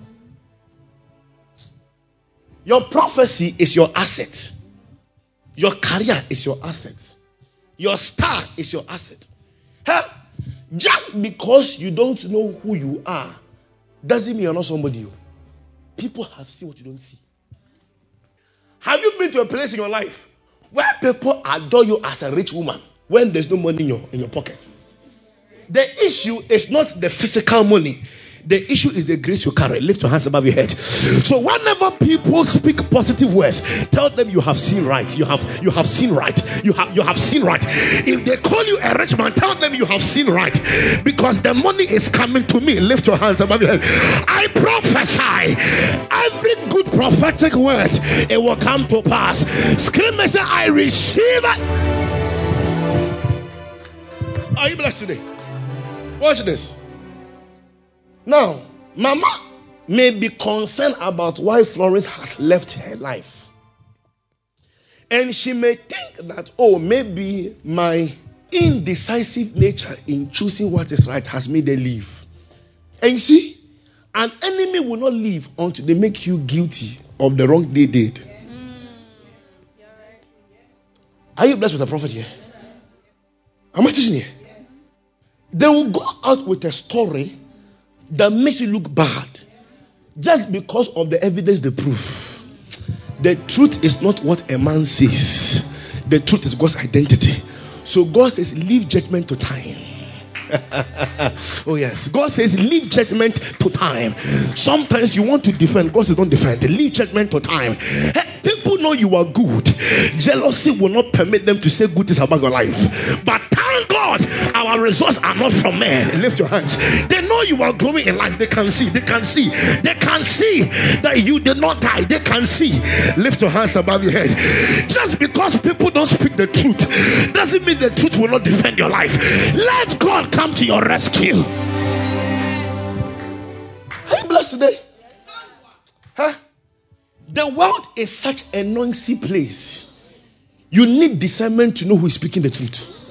Your prophecy is your asset. Your career is your asset. Your star is your asset. Huh? Just because you don't know who you are doesn't mean you're not somebody. People have seen what you don't see. Have you been to a place in your life where people adore you as a rich woman when there's no money in your, in your pocket? The issue is not the physical money. The issue is the grace you carry. Lift your hands above your head. So whenever people speak positive words, tell them you have seen right. You have you have seen right. You have you have seen right. If they call you a rich man, tell them you have seen right. Because the money is coming to me. Lift your hands above your head. I prophesy every good prophetic word, it will come to pass. Scream and say, I receive it. Are you blessed today? Watch this. Now, Mama may be concerned about why Florence has left her life. And she may think that, oh, maybe my indecisive nature in choosing what is right has made her leave. And you see, an enemy will not leave until they make you guilty of the wrong they did. Mm. Are you blessed with a prophet here? Am I teaching here? They will go out with a story that makes you look bad just because of the evidence they prove. The truth is not what a man says. The truth is God's identity. So God says, leave judgment to time. Oh yes, God says leave judgment to time. Sometimes you want to defend, God says don't defend. Leave judgment to time. Hey, people know you are good. Jealousy will not permit them to say good things about your life. But thank God our results are not from men. Lift your hands. They know you are growing in life. They can see. They can see. They can see that you did not die. They can see. Lift your hands above your head. Just because people don't speak the truth doesn't mean the truth will not defend your life. Let God come to your rescue. Are you blessed today? Huh? The world is such a noisy place. You need discernment to know who is speaking the truth.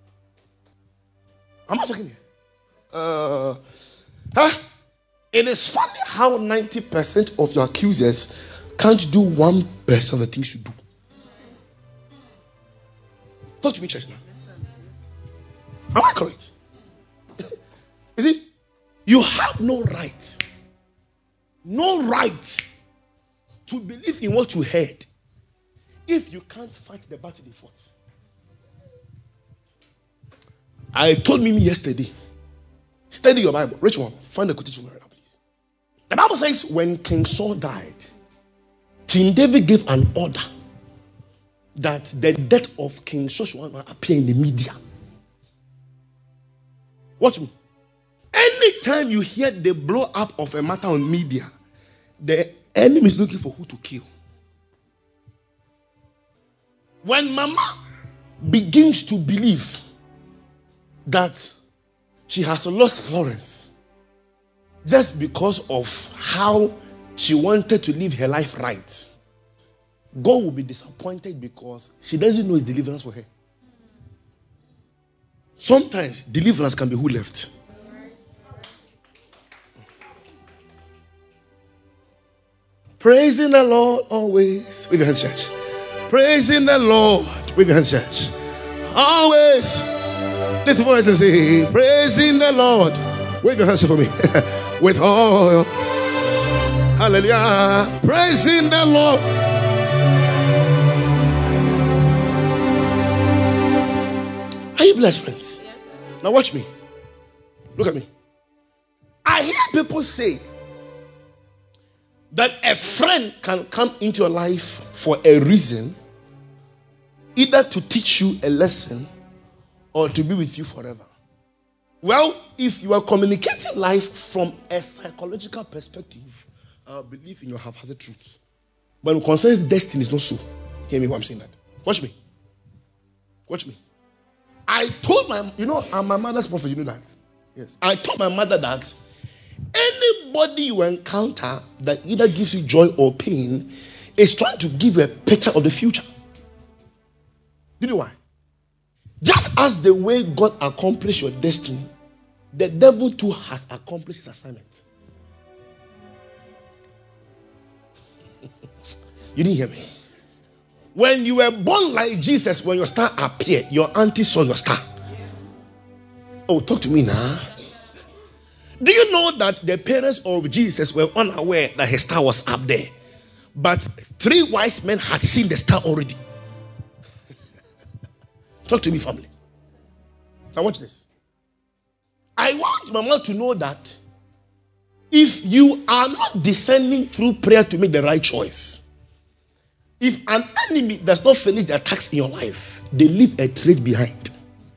Am I talking here? Uh, huh? It is funny how ninety percent of your accusers can't do one percent of the things you do. Talk to me, church, now. Am I correct? You see, you have no right, no right to believe in what you heard if you can't fight the battle they fought. I told Mimi yesterday, study your Bible. Rich one, find the quotation right now, please. The Bible says when King Saul died, King David gave an order that the death of King Joshua will appear in the media. Watch me. Anytime you hear the blow up of a matter on media, the enemy is looking for who to kill. When Mama begins to believe that she has lost Florence just because of how she wanted to live her life right, God will be disappointed because she doesn't know his deliverance for her. Sometimes deliverance can be who left. Praising the Lord always. With your hands, church. Praising the Lord. With your hands, church. Always. Lift your voice and say, praising the Lord. Wave your hands for me. With all. Hallelujah. Praising the Lord. Are you blessed, friends? Yes. Now watch me. Look at me. I hear people say that a friend can come into your life for a reason, either to teach you a lesson or to be with you forever. Well, if you are communicating life from a psychological perspective, I believe in your haphazard truth. But when it concerns destiny, it's not so. Hear me while I'm saying that. Watch me. Watch me. I told my, you know, I'm my mother's prophet, you know that? Yes. I told my mother that anybody you encounter that either gives you joy or pain is trying to give you a picture of the future. Do you know why? Just as the way God accomplished your destiny, the devil too has accomplished his assignment. You didn't hear me? When you were born like Jesus, when your star appeared, your auntie saw your star. Oh, talk to me now. Do you know that the parents of Jesus were unaware that his star was up there? But three wise men had seen the star already. Talk to me, family. Now watch this. I want Mama to know that if you are not discerning through prayer to make the right choice, if an enemy does not finish the attacks in your life, they leave a trait behind.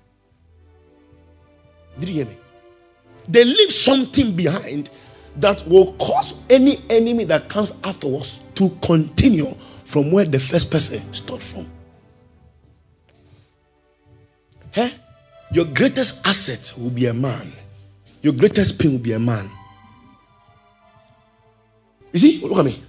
Did you hear me? They leave something behind that will cause any enemy that comes afterwards to continue from where the first person started from. Hey, your greatest asset will be a man. Your greatest pain will be a man. You see, look at me.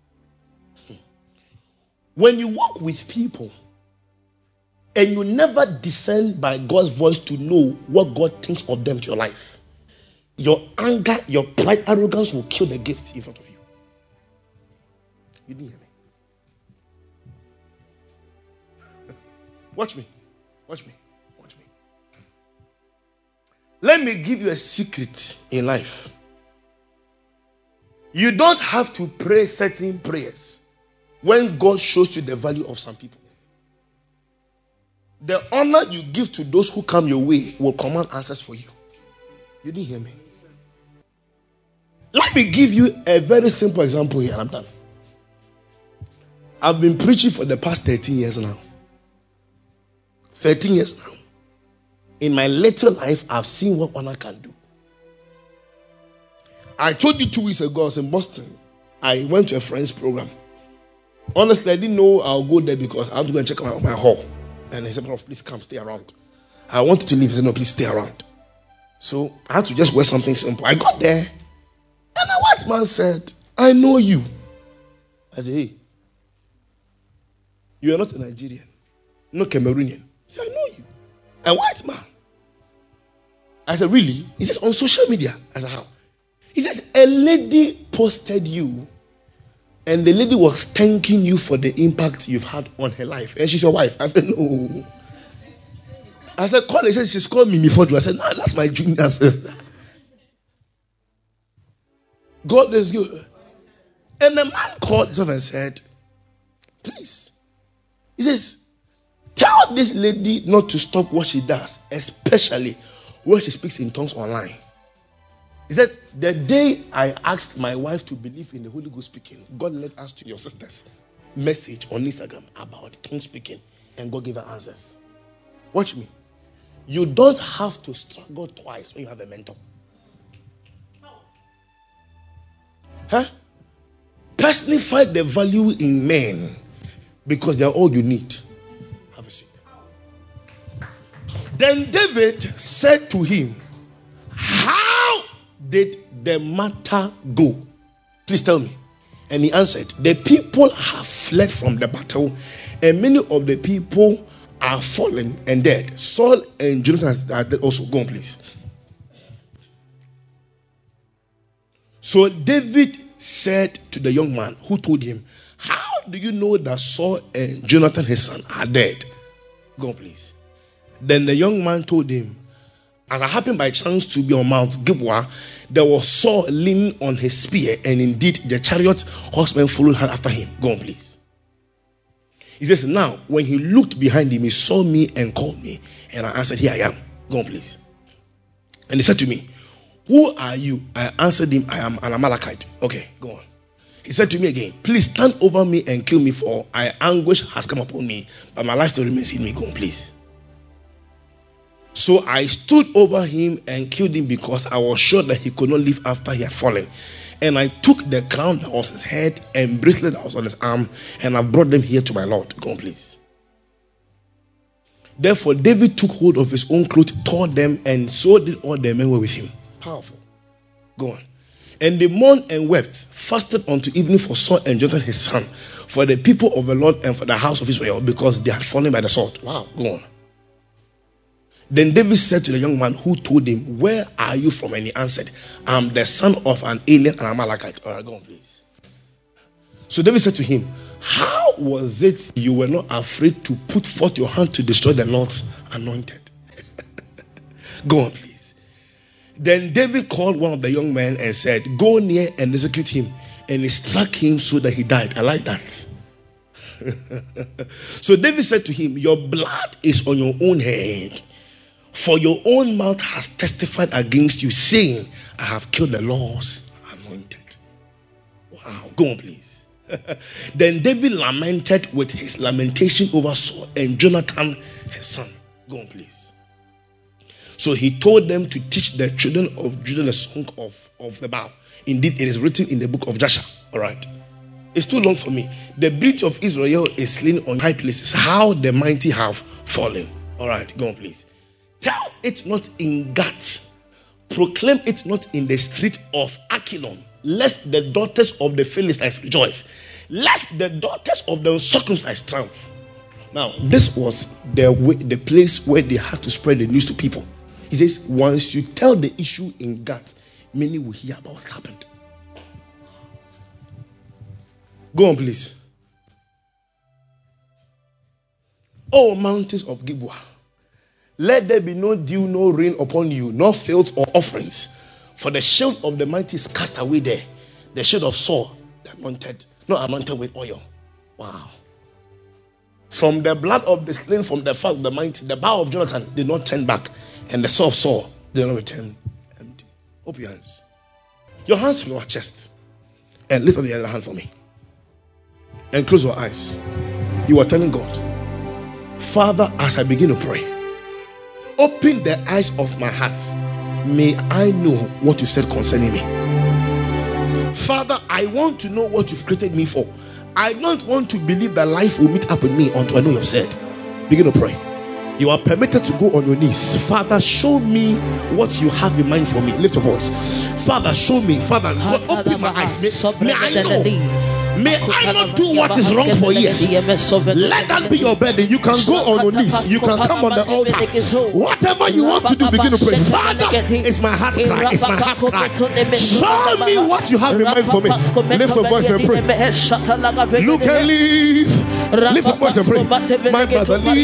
When you walk with people and you never discern by God's voice to know what God thinks of them to your life, your anger, your pride, arrogance will kill the gift in front of you. You didn't hear me. Watch me. Watch me. Watch me. Let me give you a secret in life. You don't have to pray certain prayers when God shows you the value of some people. The honor you give to those who come your way will command answers for you. You didn't hear me. Let me give you a very simple example here, and I'm done. I've been preaching for the past thirteen years now. thirteen years now. In my later life, I've seen what honor can do. I told you two weeks ago, I was in Boston. I went to a friend's program. Honestly, I didn't know I'll go there because I have to go and check out my, my hall. And he said, please come, stay around. I wanted to leave. He said, no, please stay around. So I had to just wear something simple. I got there. And the white man said, I know you. I said, hey, you are not a Nigerian, not Cameroonian. He said, I know you. A white man. I said, really? He says, on social media. I said, how? He says, a lady posted you, and the lady was thanking you for the impact you've had on her life. And she's your wife. I said, no. I said, call her. She said, she's called me before you. I said, no, that's my junior sister. God is good. And the man called himself and said, please. He says, tell this lady not to stop what she does, especially when she speaks in tongues online. He said, the day I asked my wife to believe in the Holy Ghost speaking, God led us to your sister's message on Instagram about tongue speaking, and God gave her answers. Watch me. You don't have to struggle twice when you have a mentor. Huh? Personify the value in men because they are all you need. Have a seat. Then David said to him, how did the matter go? Please tell me. And he answered, the people have fled from the battle, and many of the people are fallen and dead. Saul and Jonathan are dead also. Go on, please. So David said to the young man who told him, how do you know that Saul and Jonathan his son are dead? Go on, please. Then the young man told him, as I happened by chance to be on Mount Gilboa, there was Saul leaning on his spear, and indeed the chariot horsemen followed her after him. Go on, please. He says, now, when he looked behind him, he saw me and called me, and I answered, here I am. Go on, please. And he said to me, who are you? I answered him, I am an Amalekite. Okay, go on. He said to me again, please stand over me and kill me, for I anguish has come upon me, but my life still remains in me. Go on, please. So I stood over him and killed him because I was sure that he could not live after he had fallen. And I took the crown that was his head and bracelet that was on his arm, and I brought them here to my Lord. Go on, please. Therefore, David took hold of his own clothes, tore them, and so did all the men were with him. Powerful. Go on. And they mourned and wept, fasted unto evening for Saul and Jonathan his son, for the people of the Lord and for the house of Israel, because they had fallen by the sword. Wow. Go on. Then David said to the young man who told him, where are you from? And he answered, I'm the son of an alien and Amalekite. All right, go on, please. So David said to him, how was it you were not afraid to put forth your hand to destroy the Lord's anointed? Go on, please. Then David called one of the young men and said, go near and execute him. And he struck him so that he died. I like that. So David said to him, your blood is on your own head. For your own mouth has testified against you, saying, I have killed the Lord's anointed. Wow. Go on, please. Then David lamented with his lamentation over Saul and Jonathan, his son. Go on, please. So he told them to teach the children of Judah the song of, of the bow. Indeed, it is written in the book of Joshua. All right. It's too long for me. The beauty of Israel is slain on high places. How the mighty have fallen. All right. Go on, please. Tell it not in Gath, proclaim it not in the street of Akilon, lest the daughters of the Philistines rejoice, lest the daughters of the uncircumcised triumph. Now, this was the way, the place where they had to spread the news to people. He says, once you tell the issue in Gath, many will hear about what happened. Go on, please. Oh, mountains of Gilboa, let there be no dew, no rain upon you, nor fields or offerings. For the shield of the mighty is cast away there. The shield of Saul, the anointed, not anointed with oil. Wow. From the blood of the slain, from the fat of the mighty, the bow of Jonathan did not turn back, and the sword of Saul did not return empty. Open your hands. Your hands on your chest. And lift up the other hand for me. And close your eyes. You are telling God, Father, as I begin to pray, open the eyes of my heart. May I know what you said concerning me. Father, I want to know what you've created me for. I don't want to believe that life will meet up with me until I know you've said. Begin to pray. You are permitted to go on your knees. Father, show me what you have in mind for me. Lift your voice. Father, show me. Father, God, open my eyes. May, may I know May I not do what is wrong for years. Let that be your burden. You can go on your knees. You can come on the altar. Whatever you want to do, begin to pray. Father, it's my heart cry. It's my heart cry. Show me what you have in mind for me. Lift your voice and pray. Look and leave. Lift your voice and pray. My brother, leave.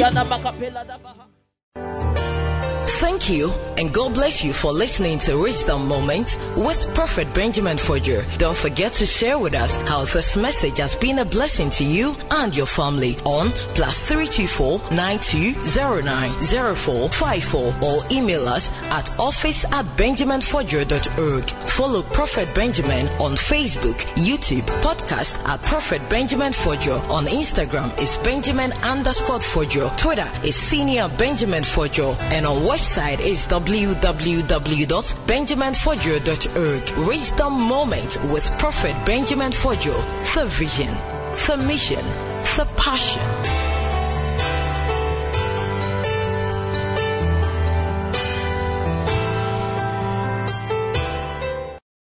Thank you, and God bless you for listening to Wisdom Moment with Prophet Benjamin Fojo. Don't forget to share with us how this message has been a blessing to you and your family on plus three two four nine two zero nine zero four five four or email us at office at benjamin fojo dot org. Follow Prophet Benjamin on Facebook, YouTube, podcast at Prophet Benjamin Fojo. On Instagram is Benjamin underscore Fojo. Twitter is Senior Benjamin Fojo, and on website is w w w dot benjamin fojo dot org. Wisdom Moment with Prophet Benjamin Fojo. The vision, the mission, the passion.